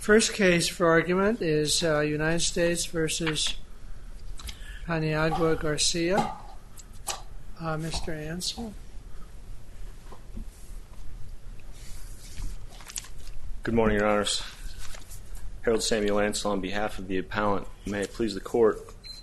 First case for argument is United States versus Paniagua-Garcia. Mr. Ansel. Good morning, Your Honors. Harold Samuel Ansel on behalf of the appellant. May it please the Court.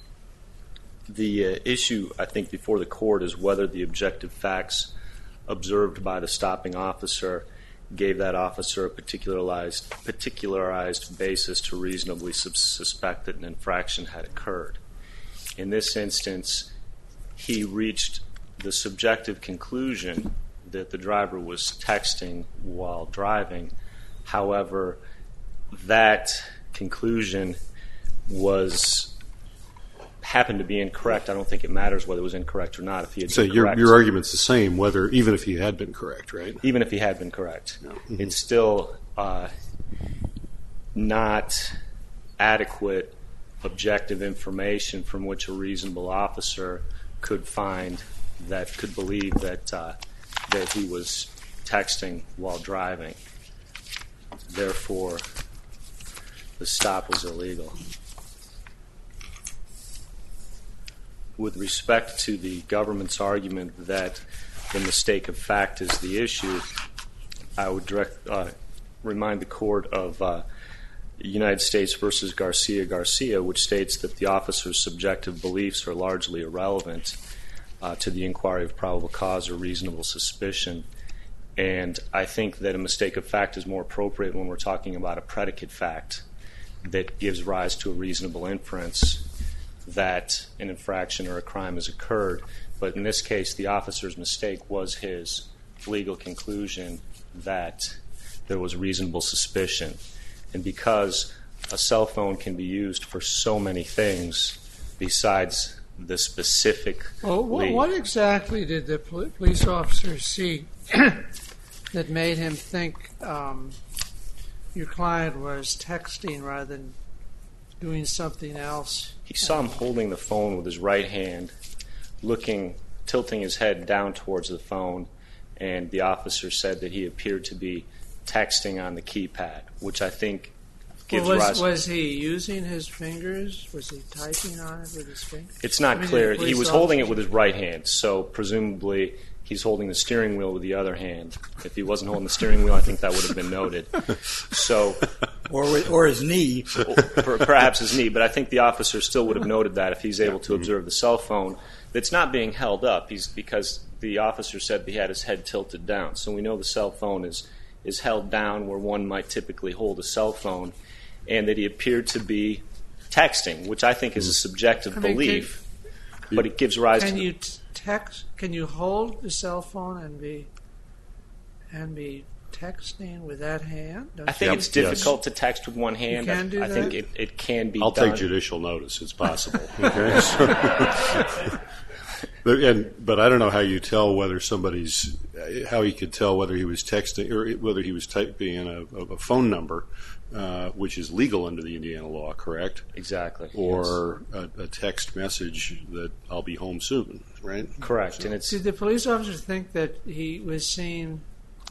The issue, I think, before the Court is whether the objective facts observed by the stopping officer gave that officer a particularized basis to reasonably suspect that an infraction had occurred. In this instance, he reached the subjective conclusion that the driver was texting while driving. However, that conclusion happened to be incorrect. I don't think it matters whether it was incorrect or not. If he had been correct. Your argument's the same, even if he had been correct, right? Even if he had been correct. No. Mm-hmm. It's still not adequate objective information from which a reasonable officer could believe that he was texting while driving. Therefore, the stop was illegal. With respect to the government's argument that the mistake of fact is the issue, I would remind the Court of United States versus Garcia, which states that the officer's subjective beliefs are largely irrelevant to the inquiry of probable cause or reasonable suspicion. And I think that a mistake of fact is more appropriate when we're talking about a predicate fact that gives rise to a reasonable inference that an infraction or a crime has occurred. But in this case, the officer's mistake was his legal conclusion that there was reasonable suspicion. And because a cell phone can be used for so many things besides the specific lead. What exactly did the police officer see that made him think your client was texting rather than doing something else? He saw him holding the phone with his right hand, tilting his head down towards the phone, and the officer said that he appeared to be texting on the keypad, which I think gives rise... Was he using his fingers? Was he typing on it with his fingers? It's not clear. He was holding it with his right hand, so presumably he's holding the steering wheel with the other hand. If he wasn't holding the steering wheel, I think that would have been noted. So, or his knee. Perhaps his knee, but I think the officer still would have noted that if he's able to observe the cell phone that's not being held up, because the officer said he had his head tilted down. So we know the cell phone is held down where one might typically hold a cell phone, and that he appeared to be texting, which I think is a subjective belief, but it gives rise to... Can you hold the cell phone and be texting with that hand? I think it's difficult to text with one hand. You can do that? I think it can be I'll done. take judicial notice. It's possible. Okay? But I don't know how you tell how he could tell whether he was texting or whether he was typing in a phone number, which is legal under the Indiana law, correct? Exactly. Or yes. a text message that I'll be home soon, right? Correct. So. And did the police officer think that he was seeing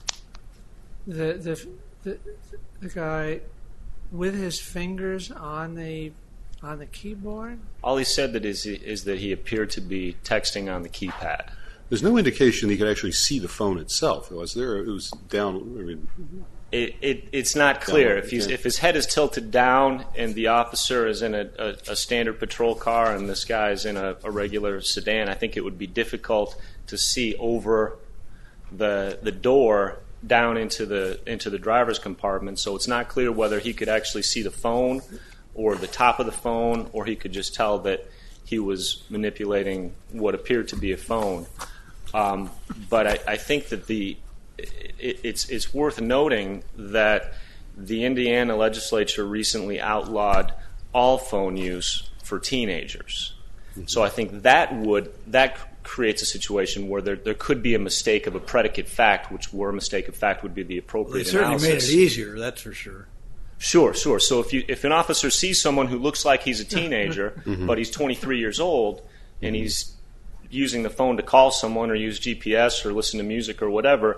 the guy with his fingers on the keyboard? All he said is that he appeared to be texting on the keypad. There's no indication he could actually see the phone itself, was there? It was down. I mean, it's not clear. If his head is tilted down and the officer is in a standard patrol car and this guy is in a regular sedan, I think it would be difficult to see over the door down into the driver's compartment. So it's not clear whether he could actually see the phone or the top of the phone, or he could just tell that he was manipulating what appeared to be a phone. But I think that it's worth noting that the Indiana legislature recently outlawed all phone use for teenagers. So I think that creates a situation where there could be a mistake of a predicate fact, which where a mistake of fact would be the appropriate analysis. It certainly made it easier, that's for sure. Sure. So if an officer sees someone who looks like he's a teenager, but he's 23 years old, and he's using the phone to call someone or use GPS or listen to music or whatever,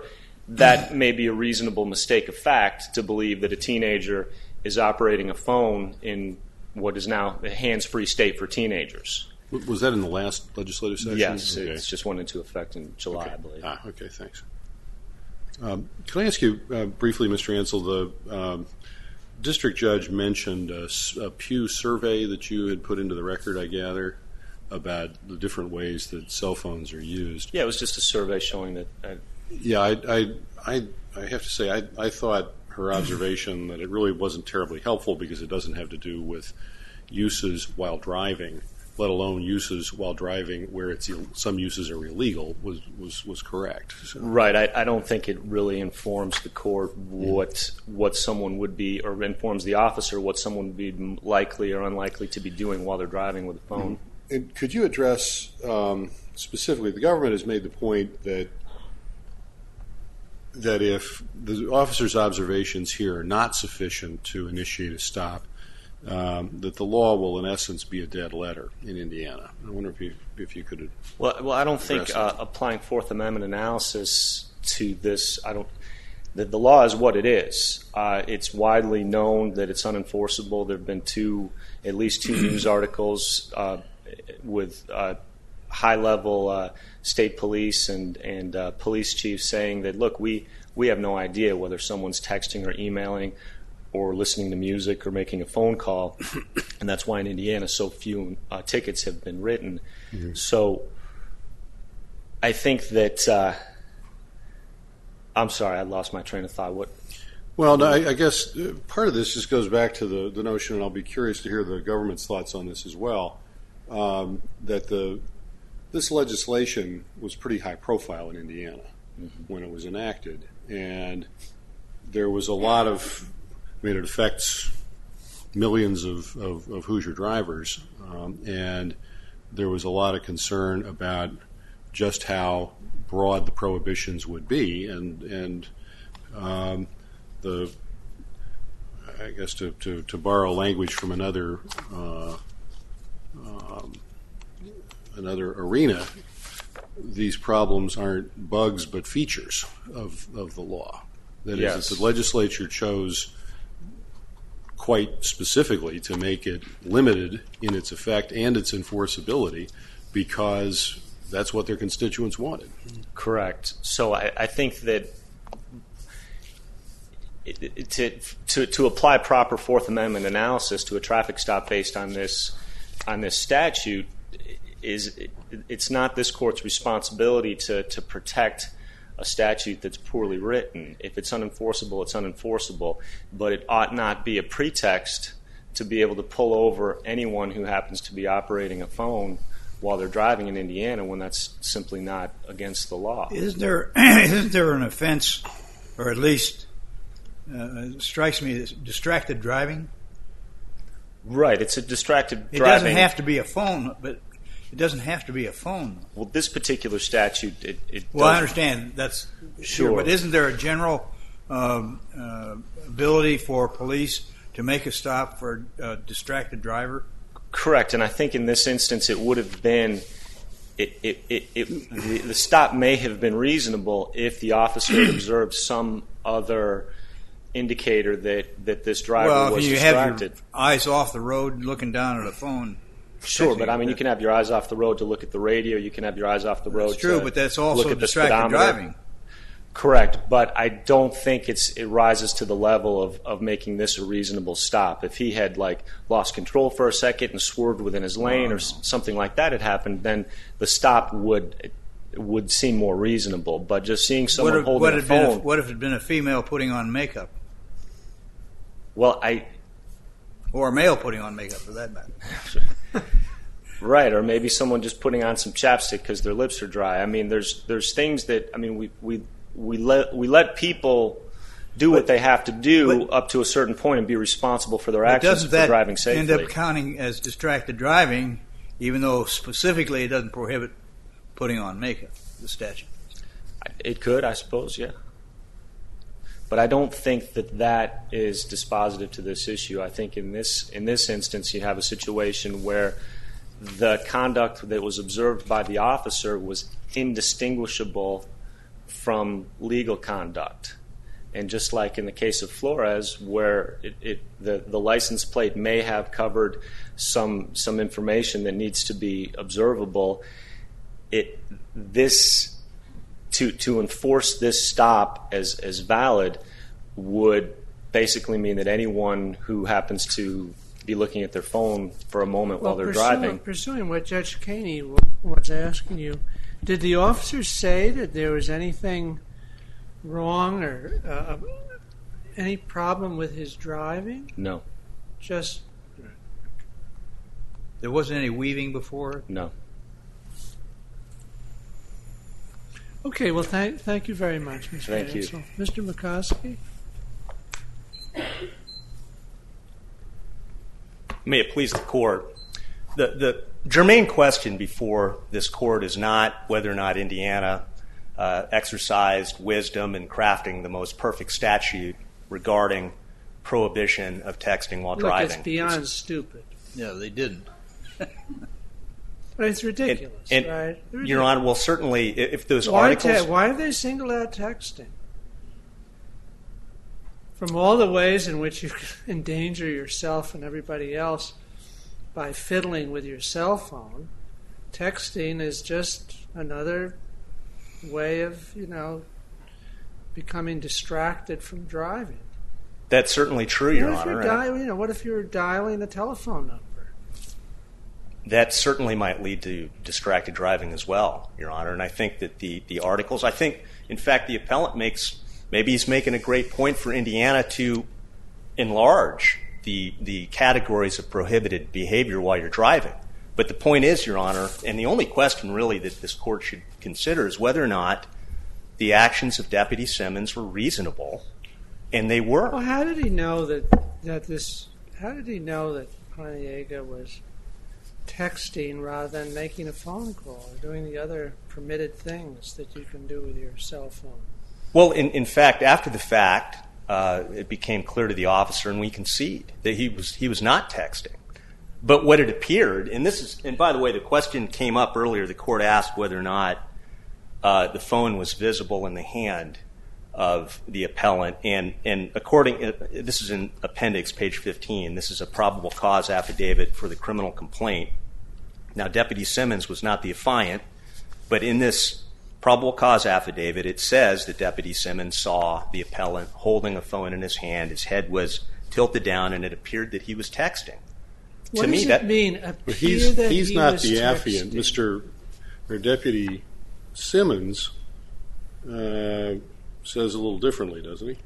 that may be a reasonable mistake of fact to believe that a teenager is operating a phone in what is now a hands-free state for teenagers. Was that in the last legislative session? Yes, okay. It's just went into effect in July, okay. I believe. Okay, thanks. Can I ask you briefly, Mr. Ansel, the district judge mentioned a Pew survey that you had put into the record, I gather, about the different ways that cell phones are used. Yeah, it was just a survey showing that... Yeah, I have to say, I thought her observation that it really wasn't terribly helpful because it doesn't have to do with uses while driving, let alone uses while driving where some uses are illegal, was correct. So. Right. I don't think it really informs the court what someone would be, or informs the officer what someone would be likely or unlikely to be doing while they're driving with a phone. And could you address specifically, the government has made the point that if the officer's observations here are not sufficient to initiate a stop, that the law will, in essence, be a dead letter in Indiana. I wonder if you could. Well, I don't think applying Fourth Amendment analysis to this. The law is what it is. It's widely known that it's unenforceable. There have been at least two news articles with high-level state police and police chiefs saying that, look, we have no idea whether someone's texting or emailing or listening to music or making a phone call, and that's why in Indiana so few tickets have been written. Mm-hmm. So I think that I'm sorry, I lost my train of thought. What? Well, no, I guess part of this just goes back to the notion, and I'll be curious to hear the government's thoughts on this as well, that this legislation was pretty high profile in Indiana when it was enacted, and there was a lot of, it affects millions of Hoosier drivers, and there was a lot of concern about just how broad the prohibitions would be, and I guess to borrow language from another arena, these problems aren't bugs but features of the law. That is, that the legislature chose quite specifically to make it limited in its effect and its enforceability because that's what their constituents wanted. Correct. So I think that to apply proper Fourth Amendment analysis to a traffic stop based on this statute it's not this court's responsibility to protect a statute that's poorly written. If it's unenforceable, it's unenforceable, but it ought not be a pretext to be able to pull over anyone who happens to be operating a phone while they're driving in Indiana when that's simply not against the law. Isn't there an offense, or at least strikes me as distracted driving? Right, it's a distracted driving. It doesn't have to be a phone, but it doesn't have to be a phone. Well, this particular statute, it well, I understand that's sure, but isn't there a general ability for police to make a stop for a distracted driver? Correct, and I think in this instance it would have been. The stop may have been reasonable if the officer had observed some other indicator that this driver was distracted. Well, if you have your eyes off the road looking down at a phone. Sure, but I mean, you can have your eyes off the road to look at the radio. You can have your eyes off the road. That's true, but that's also distracted driving. Correct, but I don't think it rises to the level of making this a reasonable stop. If he had lost control for a second and swerved within his lane or something like that had happened, then the stop would seem more reasonable. But just seeing someone holding a phone. What if it had been a female putting on makeup? Well, or a male putting on makeup, for that matter. Right, or maybe someone just putting on some chapstick because their lips are dry. I mean, there's things that we let people do what they have to do up to a certain point and be responsible for their actions for driving safely. Doesn't that end up counting as distracted driving, even though specifically it doesn't prohibit putting on makeup, the statute? It could, I suppose, yeah. But I don't think that is dispositive to this issue. I think in this instance you have a situation where the conduct that was observed by the officer was indistinguishable from legal conduct. And just like in the case of Flores, where the license plate may have covered some information that needs to be observable, to enforce this stop as valid would basically mean that anyone who happens to be looking at their phone for a moment while they're driving. Pursuing what Judge Kaney was asking you, did the officers say that there was anything wrong or any problem with his driving? No. Just... There wasn't any weaving before? No. Okay, well, thank you very much, Mr. Thank you. Ansel. Mr. McCoskey? May it please the court. The germane question before this court is not whether or not Indiana exercised wisdom in crafting the most perfect statute regarding prohibition of texting while driving. Look, it's beyond stupid. Yeah, they didn't. But it's ridiculous, right? Your Honor, well, certainly, if those articles... Why do they single out texting? From all the ways in which you can endanger yourself and everybody else by fiddling with your cell phone, texting is just another way of, becoming distracted from driving. That's certainly true, Your Honor. What if you're dialing a telephone number? That certainly might lead to distracted driving as well, Your Honor. And I think that the articles, in fact, the appellant maybe he's making a great point for Indiana to enlarge the categories of prohibited behavior while you're driving. But the point is, Your Honor, and the only question really that this court should consider is whether or not the actions of Deputy Simmons were reasonable, and they were. Well, how did he know that Pontiega was texting rather than making a phone call or doing the other permitted things that you can do with your cell phone? Well, in fact, after the fact, it became clear to the officer, and we concede, that he was not texting. But what it appeared, and by the way, the question came up earlier, the court asked whether or not the phone was visible in the hand of the appellant, and this is in appendix page 15, this is a probable cause affidavit for the criminal complaint. Now, Deputy Simmons was not the affiant, but in this probable cause affidavit, it says that Deputy Simmons saw the appellant holding a phone in his hand, his head was tilted down, and it appeared that he was texting. What does it mean? He's not the affiant. Deputy Simmons says a little differently, doesn't he?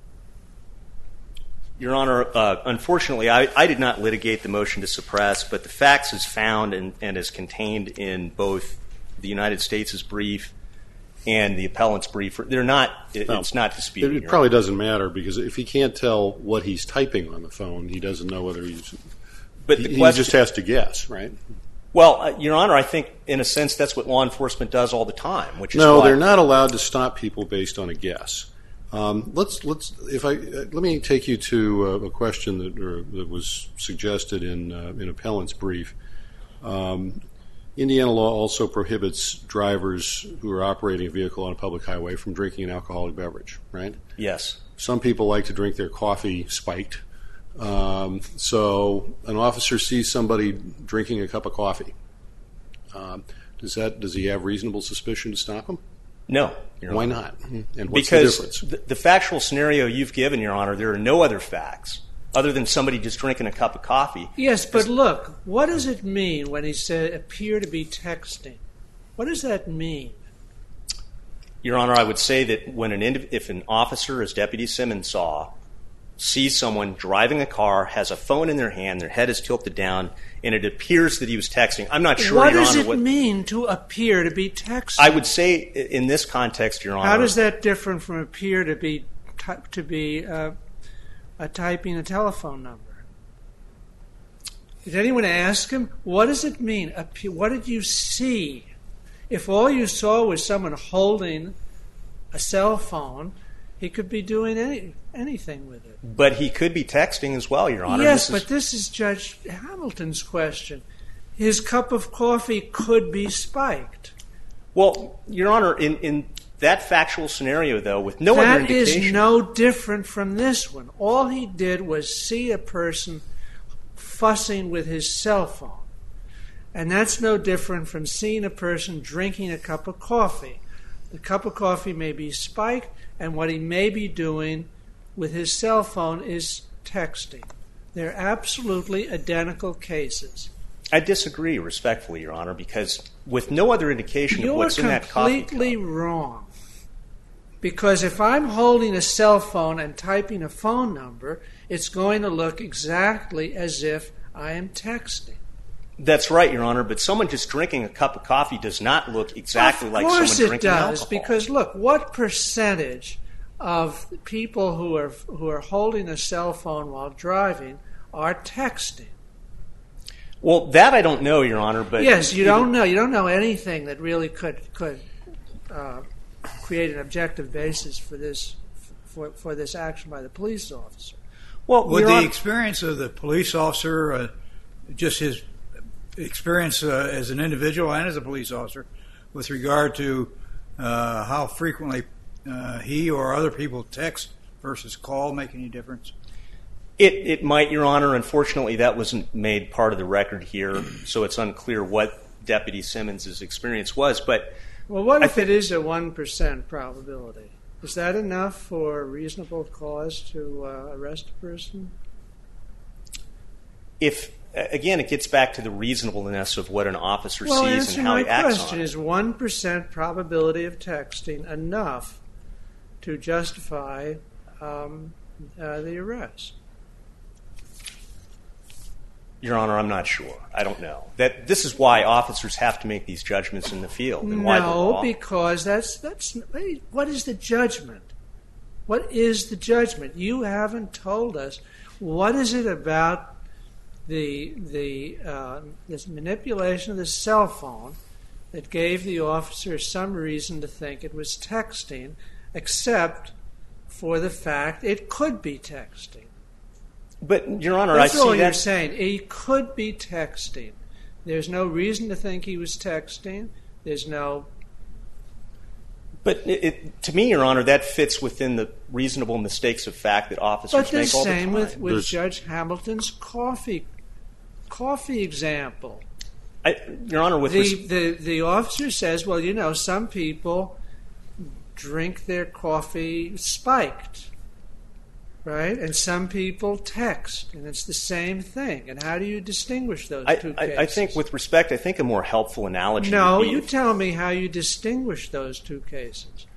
Your Honor, unfortunately, I did not litigate the motion to suppress, but the facts as found and as contained in both the United States' brief and the appellant's brief, it's not disputed. It probably doesn't matter, because if he can't tell what he's typing on the phone, he doesn't know whether he just has to guess, right? Well, Your Honor, I think in a sense that's what law enforcement does all the time. They're not allowed to stop people based on a guess. Let me take you to a question that was suggested in appellant's brief. Indiana law also prohibits drivers who are operating a vehicle on a public highway from drinking an alcoholic beverage, right? Yes. Some people like to drink their coffee spiked. So an officer sees somebody drinking a cup of coffee. Does he have reasonable suspicion to stop him? No. Why not? And what's the difference? Because the factual scenario you've given, Your Honor, there are no other facts other than somebody just drinking a cup of coffee. Yes, but look, what does it mean when he said appear to be texting? What does that mean? Your Honor, I would say that if an officer, as Deputy Simmons saw, sees someone driving a car, has a phone in their hand, their head is tilted down, and it appears that he was texting. I'm not sure, Your Honor. What does it mean to appear to be texting? I would say in this context, Your Honor. How does that differ from appear to be typing a telephone number? Did anyone ask him, what does it mean? What did you see? If all you saw was someone holding a cell phone, he could be doing anything with it. But he could be texting as well, Your Honor. Yes, but this is Judge Hamilton's question. His cup of coffee could be spiked. Well, Your Honor, in that factual scenario, though, with no other indication. That is no different from this one. All he did was see a person fussing with his cell phone. And that's no different from seeing a person drinking a cup of coffee. The cup of coffee may be spiked, and what he may be doing with his cell phone is texting. They're absolutely identical cases. I disagree, respectfully, Your Honor, because with no other indication of what's in that coffee You're cup. completely wrong. Because if I'm holding a cell phone and typing a phone number, it's going to look exactly as if I am texting. That's right, Your Honor, but someone just drinking a cup of coffee does not look exactly like someone drinking alcohol. Of course it does, because look, what percentage of people who are holding a cell phone while driving are texting? Well, that I don't know, Your Honor, but yes, you don't know. You don't know anything that really could create an objective basis for this action by the police officer. Well, with the experience of the police officer, just his experience as an individual and as a police officer, with regard to how frequently he or other people text versus call, make any difference? It might, Your Honor. Unfortunately, that wasn't made part of the record here, so it's unclear what Deputy Simmons' experience was. But well, what if it is a 1% probability? Is that enough for reasonable cause to arrest a person? Again, it gets back to the reasonableness of what an officer well, sees and how he acts on it. my question is 1% probability of texting enough to justify the arrest? Your Honor, I'm not sure. I don't know. This is why officers have to make these judgments in the field. And why the law. Because that's what is the judgment? What is the judgment? You haven't told us. What is it about this manipulation of the cell phone that gave the officer some reason to think it was texting, except for the fact it could be texting? But, Your Honor, that's I see that. All you're saying. He could be texting. There's no reason to think he was texting. There's no. But to me, Your Honor, that fits within the reasonable mistakes of fact that officers make all the time. But the same with Judge Hamilton's coffee example. Your Honor, with the officer says, well, you know, some people drink their coffee spiked. Right? And some people text, and it's the same thing. And how do you distinguish those two cases? I think, with respect, I think a more helpful analogy No, would be... you tell me how you distinguish those two cases.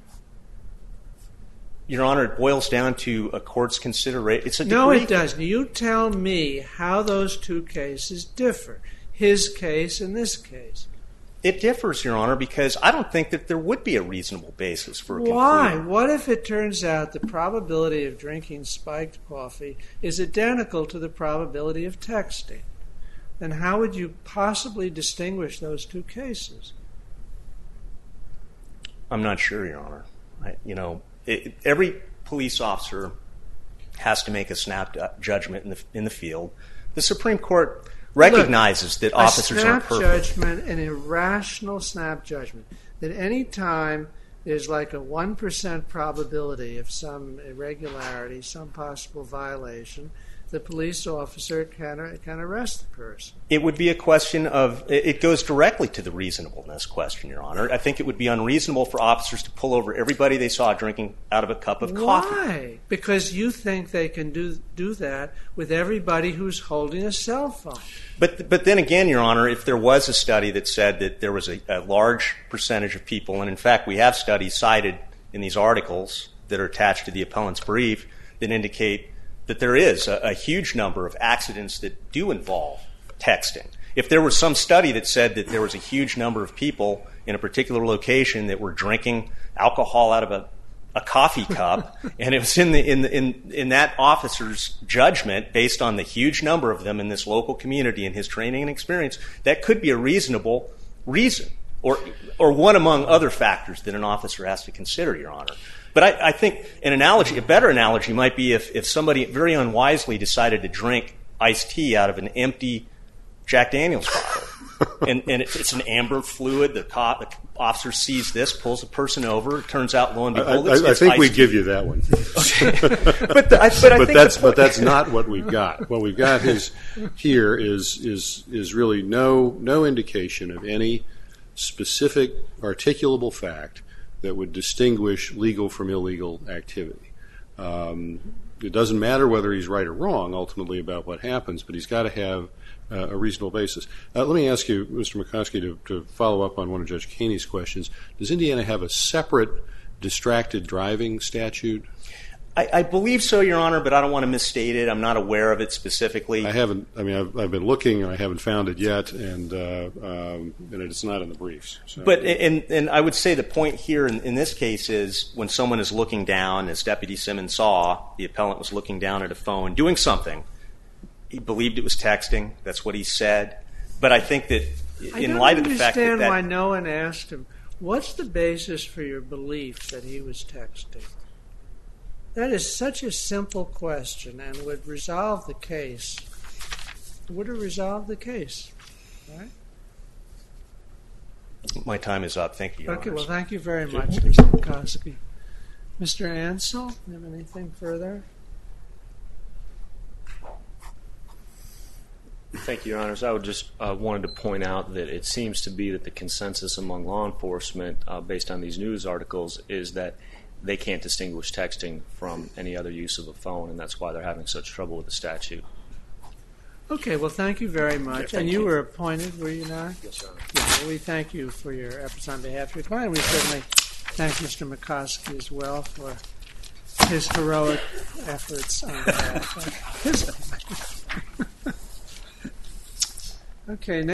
Your Honor, it boils down to a court's consideration. It's a degree. No, it doesn't. You tell me how those two cases differ. His case and this case. It differs, Your Honor, because I don't think that there would be a reasonable basis for a conclusion. Why? What if it turns out the probability of drinking spiked coffee is identical to the probability of texting? Then how would you possibly distinguish those two cases? I'm not sure, Your Honor. Every police officer has to make a snap judgment in the field. The Supreme Court recognizes that officers aren't perfect. A snap judgment, an irrational snap judgment, that any time there's like a 1% probability of some irregularity, some possible violation, the police officer can arrest the person. It would be a question of, it goes directly to the reasonableness question, Your Honor. I think it would be unreasonable for officers to pull over everybody they saw drinking out of a cup of coffee. Why? Because you think they can do that with everybody who's holding a cell phone. But then again, Your Honor, if there was a study that said that there was a large percentage of people, and in fact we have studies cited in these articles that are attached to the appellant's brief that indicate that there is a huge number of accidents that do involve texting. If there was some study that said that there was a huge number of people in a particular location that were drinking alcohol out of a coffee cup, and it was in that officer's judgment, based on the huge number of them in this local community and his training and experience, that could be a reasonable reason, or one among other factors that an officer has to consider, Your Honor. But I think a better analogy might be if somebody very unwisely decided to drink iced tea out of an empty Jack Daniels bottle. and it's an amber fluid. The officer sees this, pulls the person over. It turns out, lo and behold, I think we give you that one. But that's not what we've got. What we've got here is really no indication of any specific articulable fact that would distinguish legal from illegal activity. It doesn't matter whether he's right or wrong ultimately about what happens, but he's got to have a reasonable basis. Let me ask you, Mr. McCoskey, to follow up on one of Judge Kaney's questions. Does Indiana have a separate distracted driving statute? I believe so, Your Honor, but I don't want to misstate it. I'm not aware of it specifically. I haven't. I mean, I've been looking, and I haven't found it yet, and it's not in the briefs. So. But and I would say the point here in this case is when someone is looking down, as Deputy Simmons saw, the appellant was looking down at a phone, doing something. He believed it was texting. That's what he said. But I think that in light of the fact that... I don't understand why no one asked him, what's the basis for your belief that he was texting? That is such a simple question and would resolve the case. Would have resolved the case, right? My time is up. Thank you, Your Okay, Honors. well, thank you very much, Mr. McCoskey. Mr. Ansel, do you have anything further? Thank you, Your Honors. I would just wanted to point out that it seems to be that the consensus among law enforcement, based on these news articles, is that they can't distinguish texting from any other use of a phone, and that's why they're having such trouble with the statute. Okay, well, thank you very much. Thank and you you. were appointed, were you not? Yes, Your Honor. Yeah, well, we thank you for your efforts on behalf of your client. We certainly thank Mr. McCoskey as well for his heroic efforts on behalf of his client. Okay.